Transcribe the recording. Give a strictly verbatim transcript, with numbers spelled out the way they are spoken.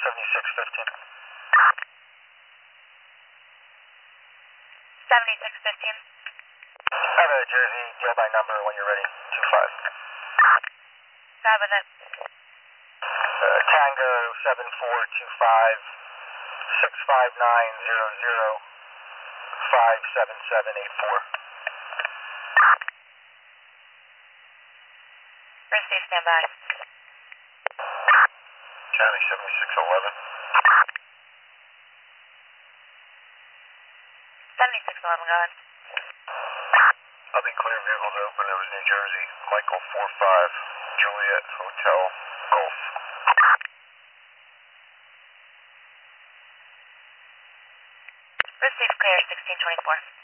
seventy-six fifteen. seventy-six fifteen. Have a Jersey, deal by number when you're ready. two five. Five with it. Uh, Tango seven four two five six five nine zero zero five seven seven eight four. Receive standby. County seventy-six eleven. seventy-six eleven, go ahead. I'll be clear, vehicles open. It was New Jersey. Michael four five Juliet Hotel Golf. Receive clear sixteen twenty-four.